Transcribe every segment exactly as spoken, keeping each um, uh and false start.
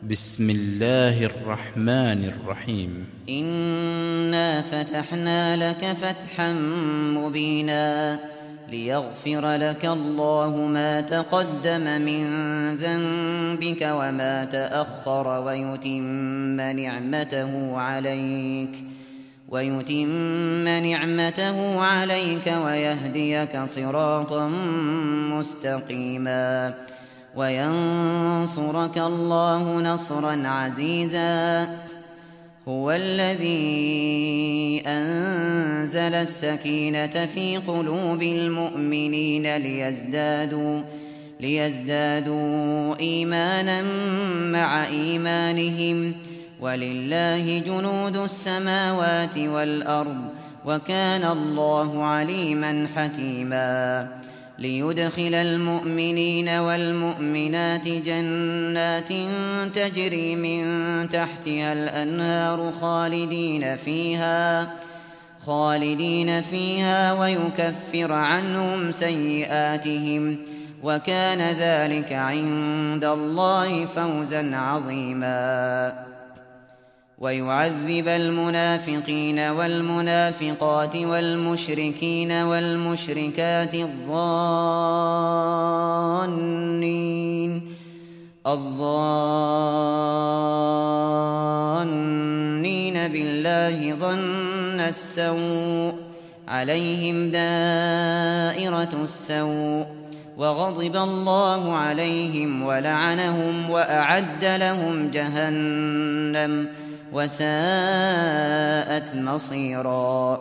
بسم الله الرحمن الرحيم. إنا فتحنا لك فتحا مبينا ليغفر لك الله ما تقدم من ذنبك وما تأخر ويتم نعمته عليك ويتم نعمته عليك ويهديك صراطا مستقيما وينصرك الله نصرا عزيزا. هو الذي أنزل السكينة في قلوب المؤمنين ليزدادوا, ليزدادوا إيمانا مع إيمانهم ولله جنود السماوات والأرض وكان الله عليما حكيما. ليدخل المؤمنين والمؤمنات جنات تجري من تحتها الأنهار خالدين فيها, خالدين فيها ويكفر عنهم سيئاتهم وكان ذلك عند الله فوزا عظيما. ويعذب المنافقين والمنافقات والمشركين والمشركات الظانين الظانين بالله ظن السوء عليهم دائرة السوء وغضب الله عليهم ولعنهم وأعد لهم جهنم وساءت مصيرا.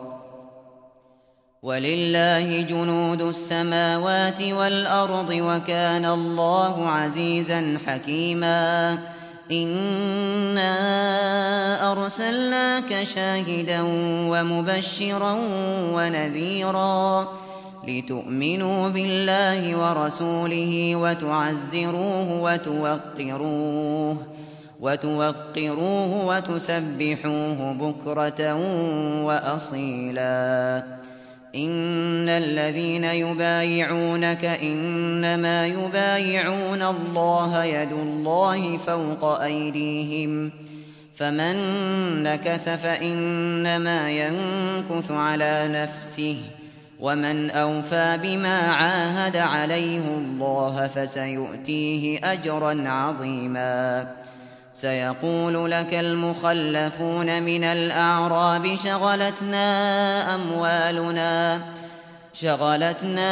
ولله جنود السماوات والأرض وكان الله عزيزا حكيما. إنا أرسلناك شاهدا ومبشرا ونذيرا لتؤمنوا بالله ورسوله وتعزروه وتوقروه وتوقروه وتسبحوه بكرة وأصيلا. إن الذين يبايعونك إنما يبايعون الله يد الله فوق أيديهم فمن نكث فإنما ينكث على نفسه ومن أوفى بما عاهد عليه الله فسيؤتيه أجرا عظيما. سيقول لك المخلفون من الأعراب شغلتنا أموالنا شغلتنا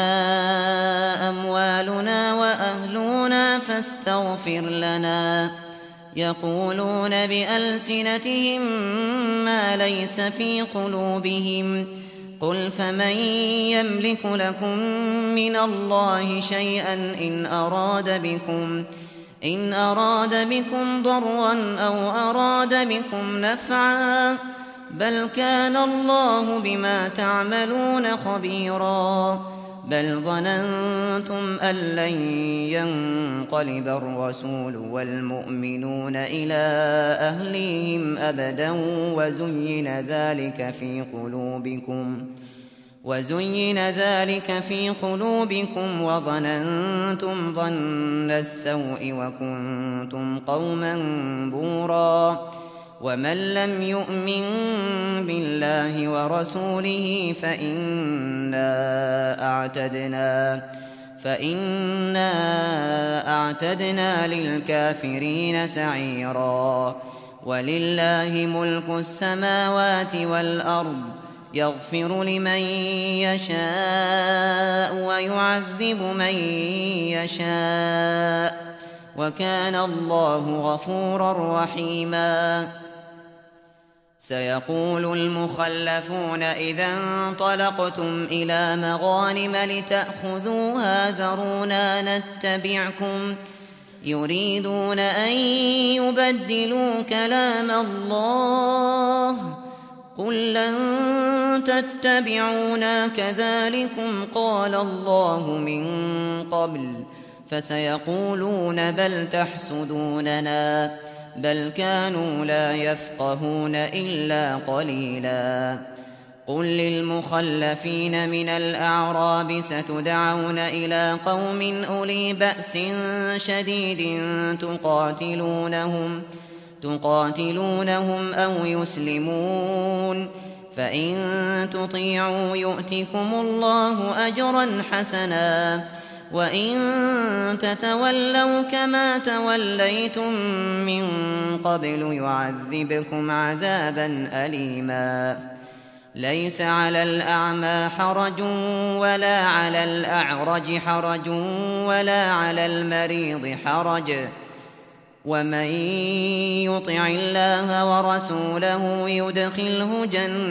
أموالنا وأهلنا فاستغفر لنا. يقولون بألسنتهم ما ليس في قلوبهم قل فمن يملك لكم من الله شيئا إن أراد بكم إن أراد بكم ضرا أو أراد بكم نفعا بل كان الله بما تعملون خبيرا. بل ظننتم أن لن ينقلب الرسول والمؤمنون إلى أهليهم أبدا وزين ذلك في قلوبكم وزين ذلك في قلوبكم وظننتم ظن السوء وكنتم قوما بورا. ومن لم يؤمن بالله ورسوله فإنا أعتدنا, فإنا أعتدنا للكافرين سعيرا. ولله ملك السماوات والأرض يغفر لمن يشاء ويعذب من يشاء وكان الله غفورا رحيما. سيقول المخلفون إذا انطلقتم إلى مغانم لتأخذوها ذرونا نتبعكم يريدون أن يبدلوا كلام الله قل لن تتبعونا كذلكم قال الله من قبل فسيقولون بل تحسدوننا بل كانوا لا يفقهون إلا قليلا. قل للمخلفين من الأعراب ستدعون إلى قوم أولي بأس شديد تقاتلونهم تقاتلونهم أو يسلمون فإن تطيعوا يؤتكم الله أجرا حسنا وإن تتولوا كما توليتم من قبل يعذبكم عذابا أليما ليس على الأعمى حرج ولا على الأعرج حرج ولا على المريض حرج ومن يطع الله ورسوله يدخله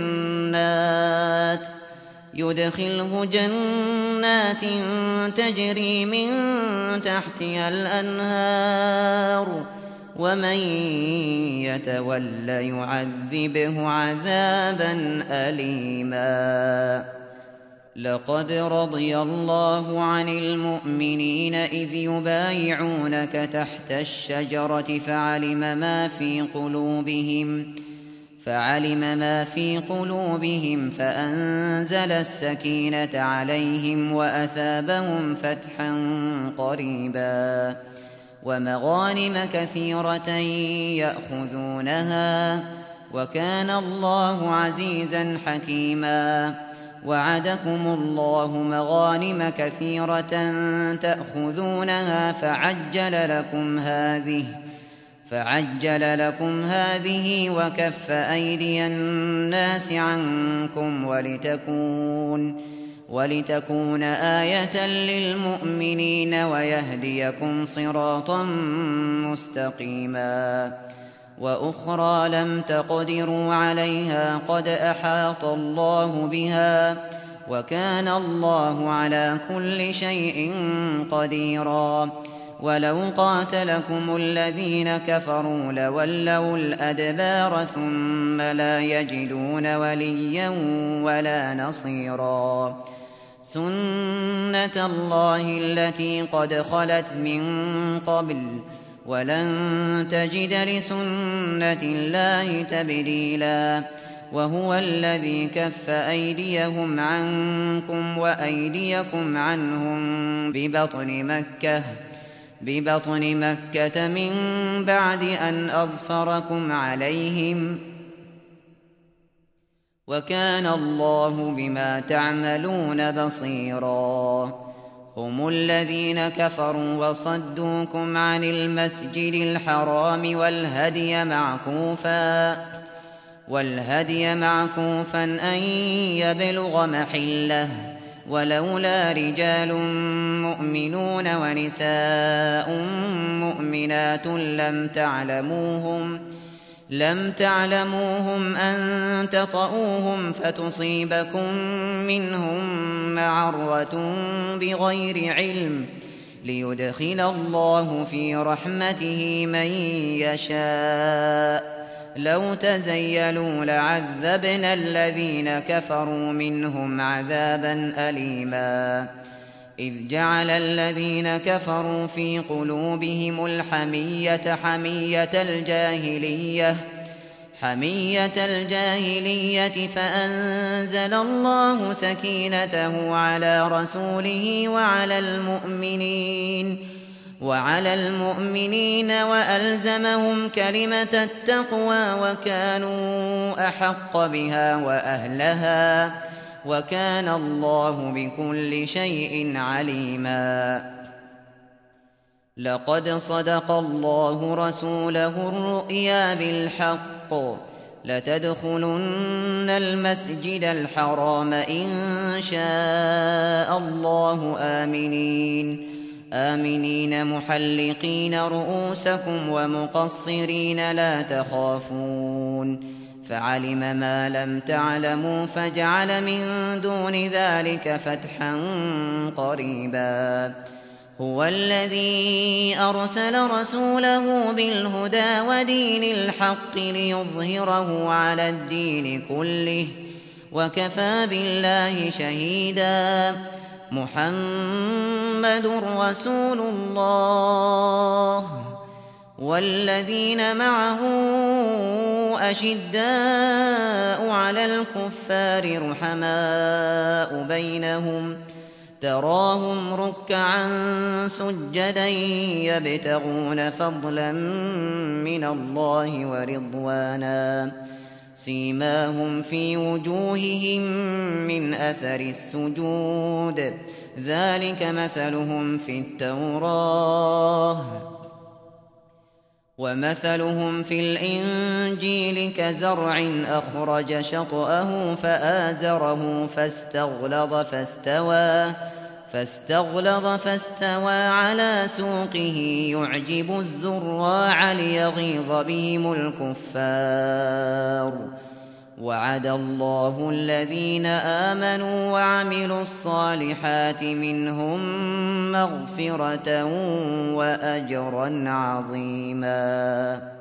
جنات يدخله جنات تجري من تحتها الأنهار ومن يتول يعذبه عذابا أليما لقد رضي الله عن المؤمنين إذ يبايعونك تحت الشجرة فعلم ما في قلوبهم فعلم ما في قلوبهم فأنزل السكينة عليهم وأثابهم فتحا قريبا ومغانم كثيرة يأخذونها وكان الله عزيزا حكيما وعدكم الله مغانم كثيرة تأخذونها فعجل لكم هذه فعجل لكم هذه وكف أيدي الناس عنكم ولتكون ولتكون آية للمؤمنين ويهديكم صراطا مستقيما وأخرى لم تقدروا عليها قد أحاط الله بها وكان الله على كل شيء قديرا ولو قاتلكم الذين كفروا لولوا الأدبار ثم لا يجدون وليا ولا نصيرا سنة الله التي قد خلت من قبل ولن تجد لسنة الله تبديلا وهو الذي كف أيديهم عنكم وأيديكم عنهم ببطن مكة ببطن مكة من بعد أن أظفركم عليهم وكان الله بما تعملون بصيرا هم الذين كفروا وصدوكم عن المسجد الحرام والهدي معكوفا والهدي معكوفا أن يبلغ محله ولولا رجال مؤمنون ونساء مؤمنات لم تعلموهم لم تعلموهم أن تطؤوهم فتصيبكم منهم معرة بغير علم ليدخل الله في رحمته من يشاء لو تزيلوا لعذبنا الذين كفروا منهم عذابا أليما إذ جعل الذين كفروا في قلوبهم الحمية حمية الجاهلية حمية الجاهلية فأنزل الله سكينته على رسوله وعلى المؤمنين وعلى المؤمنين وألزمهم كلمة التقوى وكانوا أحق بها وأهلها وكان الله بكل شيء عليما لقد صدق الله رسوله الرؤيا بالحق لتدخلن المسجد الحرام إن شاء الله آمنين آمنين محلقين رؤوسكم ومقصرين لا تخافون فعلم ما لم تعلموا فجعل من دون ذلك فتحا قريبا هو الذي أرسل رسوله بالهدى ودين الحق ليظهره على الدين كله وكفى بالله شهيدا محمد رسول الله والذين معه أشداء على الكفار رحماء بينهم تراهم ركعا سجدا يبتغون فضلا من الله ورضوانا سيماهم في وجوههم من أثر السجود ذلك مثلهم في التوراة ومثلهم في الإنجيل كزرع أخرج شطأه فآزره فاستغلظ فاستوى فاستغلظ فاستوى على سوقه يعجب الزراع ليغيظ بهم الكفار وعد الله الذين آمنوا وعملوا الصالحات منهم مغفرة وأجرا عظيما.